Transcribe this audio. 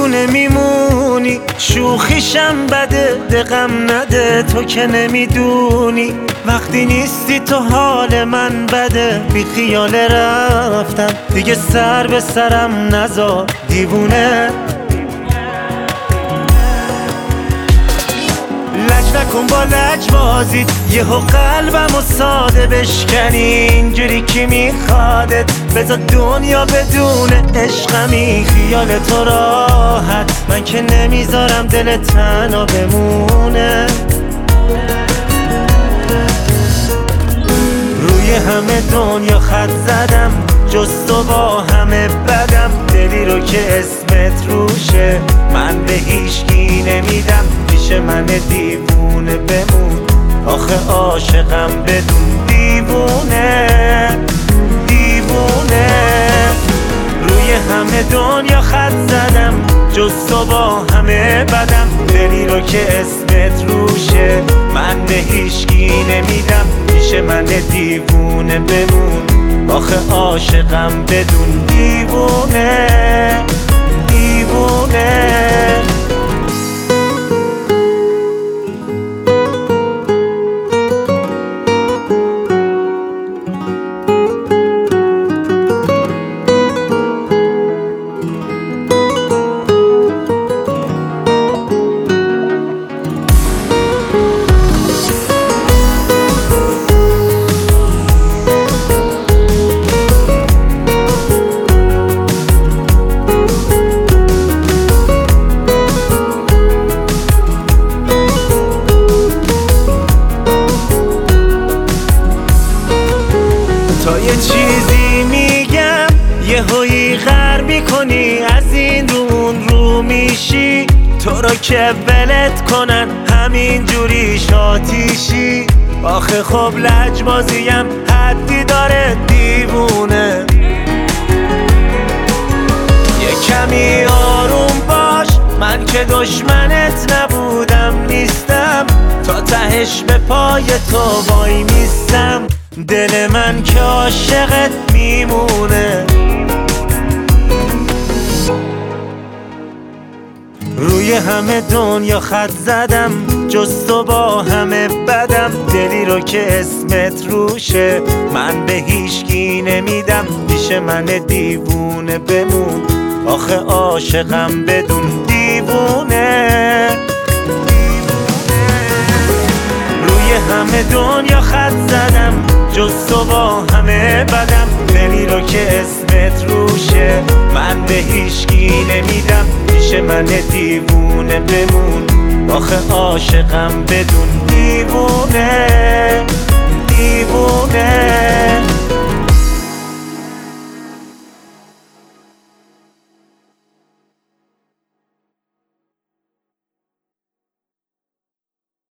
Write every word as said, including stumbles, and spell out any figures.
دیوونه میمونی، شوخیشم بده دقم نده، تو که نمیدونی وقتی نیستی تو حال من بده. بی خیال رفتم دیگه سر به سرم نذار دیوونه. لج نکن با لج بازید، یهو قلبم و ساده بشکنی اینجوری کی میخوادت. بذار دنیا بدون عشقمی، خیال تو راحت من که نمیذارم دل تنها بمونه. روی همه دنیا خط زدم جز تو با همه بدم، دلی رو که اسمت روشه من به هیچکی نمیدم. پیش من دیوونه بمون آخه عاشقم بدون دیوونه دیوونه. روی همه دنیا خط زدم جز تو با همه بدم، دلی رو که اسمت روشه من به هیچکی نمیدم. پیش من دیوونه بمون آخه عاشقم بدون دیوونه دیوونه. تا یه چیزی میگم یه هایی غر میکنی، از این رو اون رو میشی. تو رو که ولت کنن همین جوری شاتیشی. آخه خب لجبازیم حدی داره دیوونه. یه کمی آروم باش من که دشمنت نبودم نیستم، تا تهش به پای تو وای میستم. دل من که عاشقت میمونه. روی همه دنیا خط زدم جز تو با همه بدم، دلی رو که اسمت روشه من به هیچکی نمیدم. پیش من دیوونه بمون آخه عاشقم بدون دیوونه. روی همه دنیا خط زدم جز تو با همه بدم، دلی رو که اسمت روشه من به هیچکی نمیدم. پیش من دیوونه بمون آخه عاشقم بدون دیوونه دیوونه.